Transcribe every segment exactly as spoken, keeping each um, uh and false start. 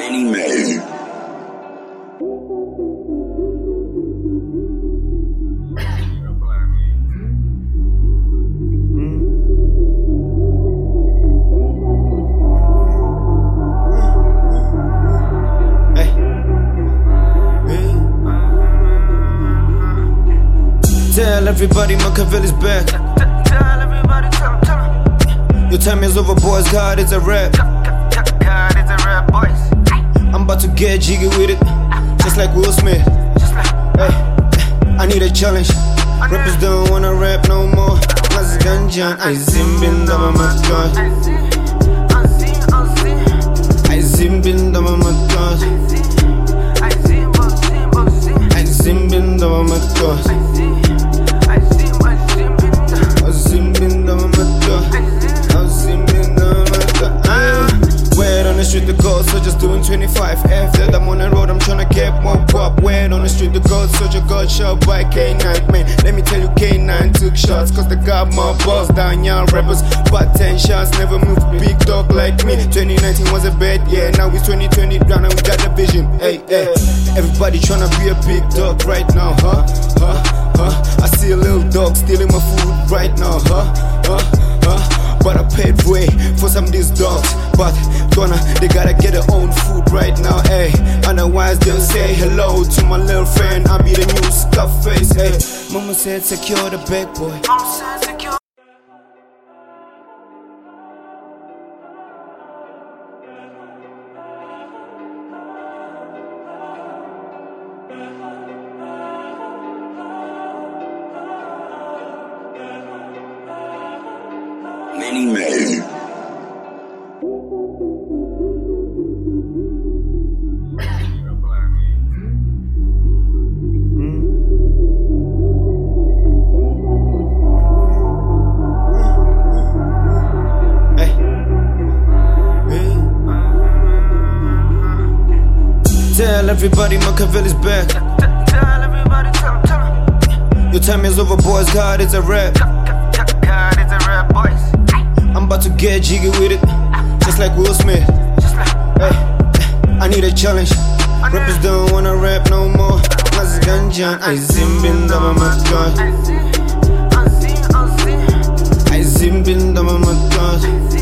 Many men. Tell everybody Machiavelli's back. Tell everybody, tell 'em, tell 'em. Your time is over, boys. God, it's a rap. God, it's a rap, boys. I'm about to get jiggy with it, just like Will Smith. Just like, Hey, I need a challenge. Rappers don't wanna rap no more. Nas ganjan, I zimbin dama matkan. I see, I see, I see. I zimbin dama matkan. I see, I see, I see. I zimbin dama matkan. I see, I see, I see. I zimbin dama matkan. I zimbin dama matkan. Word on the street, the gold soldiers doing twenty-five. After I'm on the road, I'm tryna get more pop. Word on the street, the gold soldier got shot by K nine. Man, let me tell you, K nine took shots, cause they got more balls down young rappers. But ten shots never moved big dog like me. twenty nineteen was a bad year, now it's twenty twenty down and we got the vision. Hey, hey, everybody tryna be a big dog right now, huh? Huh? Huh? I see a little dog stealing my food right now, huh? Huh? Huh? But I paid way for some of these dogs. But gonna, they gotta get their own food right now, ayy. Otherwise they'll say hello to my little friend. I'll be the new Scarface, ayy. Mama said secure the bag, boy. Mama said secure. Many men. Tell everybody Machiavelli's back. Tell everybody, tell 'em, tell 'em. Your time is over, boys. God, it's a rap. God, it's a rap, boys. I'm about to get jiggy with it, just like Will Smith. Just like, Hey, I need a challenge. Rappers don't wanna rap no more. Nas ganjan, I zimbin dama matkan. I see, I see, I see. I zimbin dama matkan.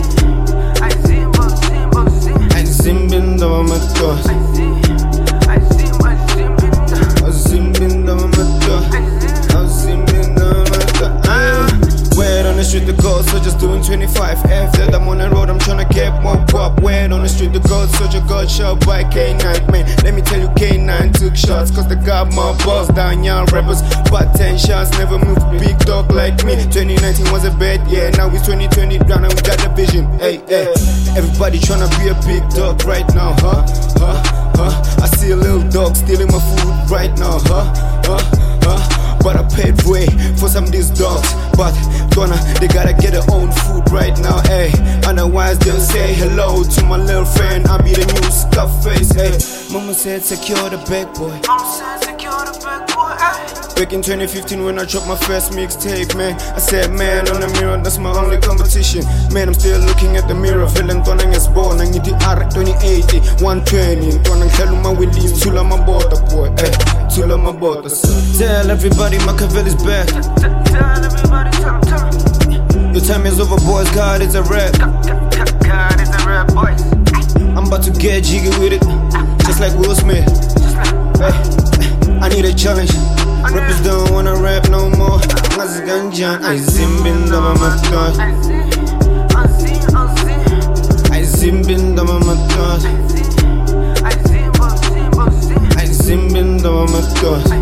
I see, I see, I see. I zimbin dama matkan. I see, I see, I see. I zimbin dama matkan. I zimbin dama matkan. Word on the street, the gold soldiers doing twenty-five. After I'm on the road, I'm tryna get more pop. Word on the street, the gold soldier got shot by K nine. Man, let me tell you, K nine took shots, cause they got more balls down young rappers. But ten shots never moved big dog like me. twenty nineteen was a bad year, now it's twenty twenty down and we got the vision. Hey, hey, everybody tryna be a big dog right now, huh? Huh? Huh? I see a little dog stealing my food right now, huh? Huh? Huh? But I paid way for some of these dogs. But gonna, they gotta get their own food right now, ayy. Otherwise they'll say hello to my little friend. I'll be the new Scarface, ayy. Mama said secure the bag, boy. Mama said secure the bag, boy. Ay. Back in twenty fifteen when I dropped my first mixtape, man, I said, man, on the mirror, that's my only competition. Man, I'm still looking at the mirror, feeling Tonang is born. I need the R twenty eighty, one twenty. Tonang Kaluma Willis, Tula Mabota, boy, ayy. Tula Mabota. Tell everybody Machiavelli's back. Tell everybody, tell 'em, tell 'em. Your time is over, boys. God, it's a rap. God, it's a rap, boys. I'm about to get jiggy with it, just like Will Smith. Hey, I need a challenge. Rappers don't wanna rap no more. Nas ganjan, I zimbin dama matkan. I see, I see, I see. I zimbin dama matkan. I see, I see, I see. I zimbin dama matkan.